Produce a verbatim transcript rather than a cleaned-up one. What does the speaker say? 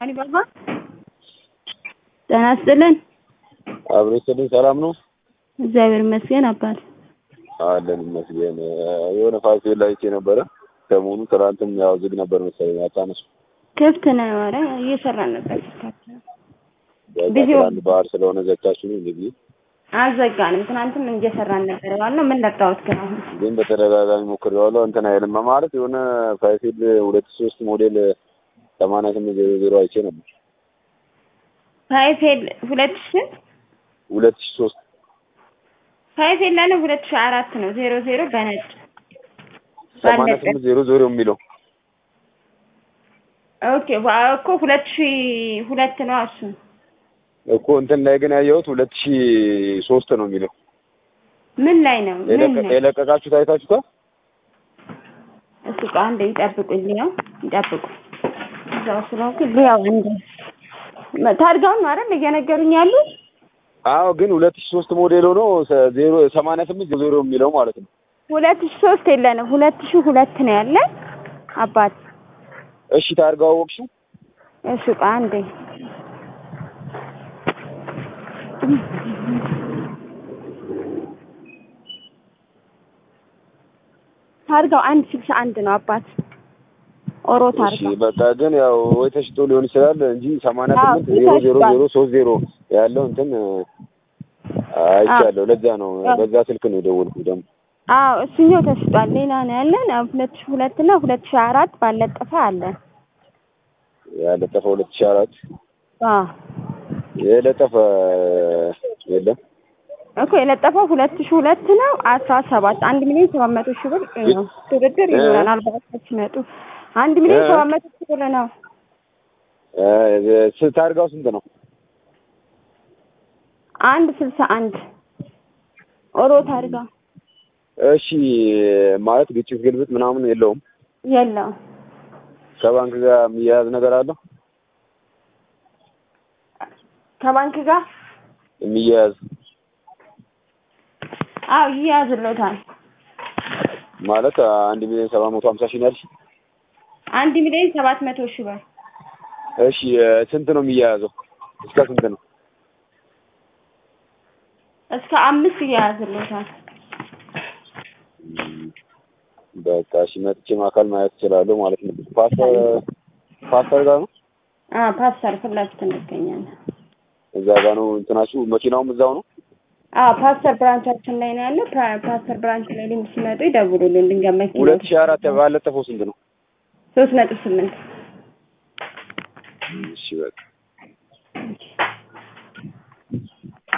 አኒ ባባ ጤና ይስጥልን። አብሮ ይስጥልን። ሰላም ነው? እግዚአብሔር ይመስገን አባት። አለን ይመስገን። የሆነ ፋሲል ላይ ነበረ ሰሞኑ ትናንትም ያው ዝግ ነበር መሰለኝ አታነሱ። ክፍት ነው አረ እየሰራን ነበር። ቢዚው ባር ስለሆነ ዘጋችሁ ነው እንግዲህ አዘጋንም። ትናንትም እየሰራን ነበር ማለት ምን ለጣውት ግን አሁን ግን በተደጋጋሚ ሞክሬዋለሁ። እንትና አይልም ማለት የሆነ ፋሲል ሁለት ሶስት ሞዴል ሰማንያ ስምንት ዜሮ ዜሮ አይቼ ነበር። ፋሲል ሁለት ሺህ ሁለት ሺህ ሶስት ፋሲል ላይ ነው ሁለት ሺህ አራት ነው ዜሮ ዜሮ በነጭ ሰማንያ ስምንት ዜሮ ዜሮ የሚለው ኦኬ እኮ ሁለት ሺህ ሁለት ነው እሱ እኮ እንትን ላይ ግን ያየሁት ሁለት ሺህ ሶስት ነው የሚለው። ምን ላይ ነው? ምን ነው የለቀቃችሁ ታይታችሁታ? እሱ አንዴ ይጠብቁኝ ነው ይጠብቁ። እዛው ስለሆንኩ ያው እንደ ታርጋውን ነው አይደል እየነገሩኝ ያሉ? አዎ ግን ሁለት ሺህ ሶስት ሞዴል ሆኖ ዜሮ ሰማንያ ስምንት ዜሮ ዜሮ የሚለው ማለት ነው። ሁለት ሺህ ሶስት የለንም ሁለት ሺህ ሁለት ነው ያለ አባት። እሺ ታርጋው ወቅሽው? እሺ አንዴ ታርጋው አንድ ስልሳ አንድ ነው አባት። ኦሮ ታርጋ እሺ በቃ ግን ያው ወይ ተሽጦ ሊሆን ይችላል እንጂ ሰማንያ ስምንት ዜሮ ዜሮ ዜሮ ሶስት ዜሮ ያለው እንትን አይቻለሁ። ለዛ ነው በዛ ስልክ ነው የደወልኩት ደግሞ። አዎ እሱኛው ተሽጧል። ሌላ ነው ያለን ሁለት ሺህ ሁለት እና ሁለት ሺህ አራት ባለጠፈ አለ። ያለጠፈ ሁለት ሺህ አራት አዎ የለጠፈ የለም እኮ የለጠፈው ሁለት ሺህ ሁለት ነው አስራ ሰባት አንድ ሚሊዮን ሰባት መቶ ሺህ ብር ነው። ድርድር ይኖራል ባለፈች መጡ አንድ ሚሊዮን ሰባት መቶ ሺህ ብር ነው። እ ታርጋው ስንት ነው? አንድ ስልሳ አንድ ኦሮ ታርጋ። እሺ ማለት ግጭት ግልብጥ ምናምን የለውም? የለውም። ከባንክ ጋር የሚያያዝ ነገር አለው? ከባንክ ጋር የሚያያዝ አው ይያዝልዎታል። ማለት አንድ ሚሊዮን ሰባት መቶ ሃምሳ ሺህ ነው ያልሽ? አንድ ሚሊዮን ሰባት መቶ ሺህ ብር። እሺ ስንት ነው የሚያያዘው? እስከ ስንት ነው? እስከ አምስት ይያዝልዎታል። በቃ እሺ መጥቼ ማካል ማየት እችላለሁ ማለት ነው። ፓስተር ፓስተር ጋር ነው? አዎ ፓስተር ፍላጭት እንገኛለን። እዛ ጋር ነው እንትናችሁ መኪናውም እዛው ነው? አዎ ፓስተር ብራንቻችን ላይ ነው ያለው። ፓስተር ብራንች ላይ ሊንክ ሲመጡ ይደውሉልን ድንገት ሁለት ሺህ አራት ባለጠፈው ስንት ነው? ሶስት ነጥብ ስምንት እሺ በቃ